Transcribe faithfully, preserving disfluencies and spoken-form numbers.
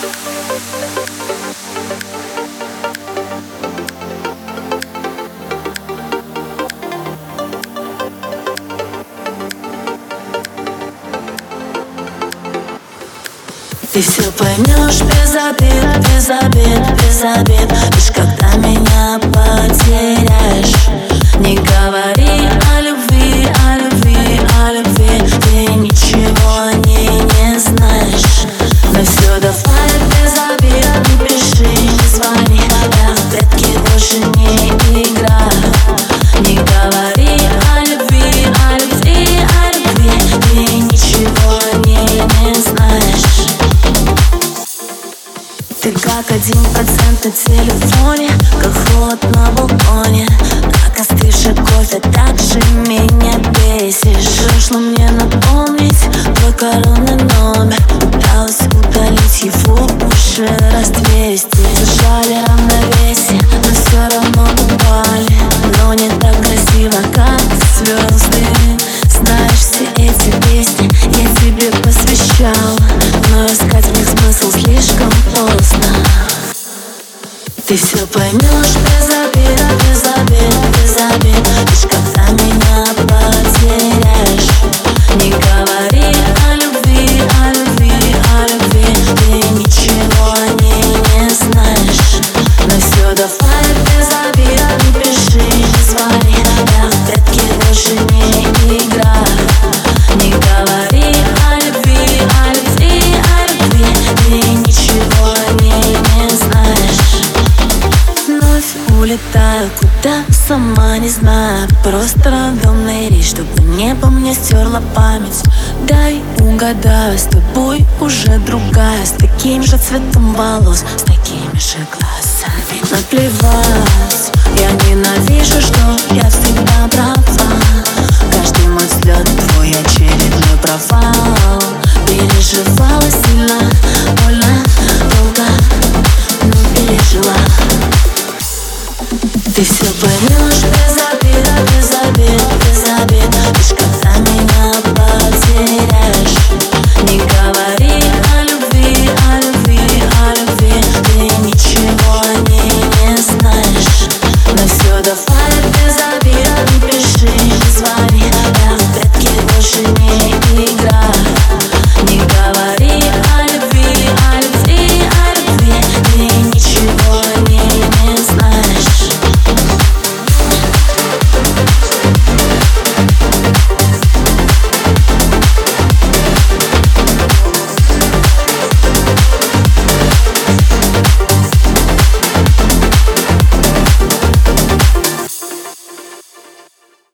Ты все поймешь без обид, без обид, без обид. Лишь когда меня потеряешь. Не говори о любви, о любви, о любви. Ты ничего о ней не знаешь. Но все давай без обид. Не пиши, не звони. Я в прятки больше не играю. Не говори о любви, о любви, о любви. Ты ничего о ней не знаешь. Ты как один процент на телефоне, как холод на балконе, как остывший кофе, так же меня бесишь. Пришло мне напомнить твой коронный номер. Пыталась удалить его уже раз двести. Держали равновесие, но все равно упали. Но не так красиво, как звезды. Знаешь все эти песни, я тебе посвящал, но искать в них смысл слишком поздно. Ты все поймешь без обид, без обид, без обид. Лишь когда меня потеряешь. Не говори о любви, о любви, о любви. Ты ничего о ней не знаешь. Но все давай без обид. Не пиши, не звони. Я в прятки больше не играю. Не говори о любви, о любви, о любви. Ты ничего о ней не знаешь. Вновь улетаю куда, сама не знаю. Просто рандомный рейс, чтобы небо мне стерла память. Дай угадаю, с тобой уже другая. С таким же цветом волос, с такими же глазами. Наплевать, я ненавижу, что я всегда права. Каждый мой взгляд твой очередной провал. Переживала сильно, больно, долго, но пережила. Ты все поймешь.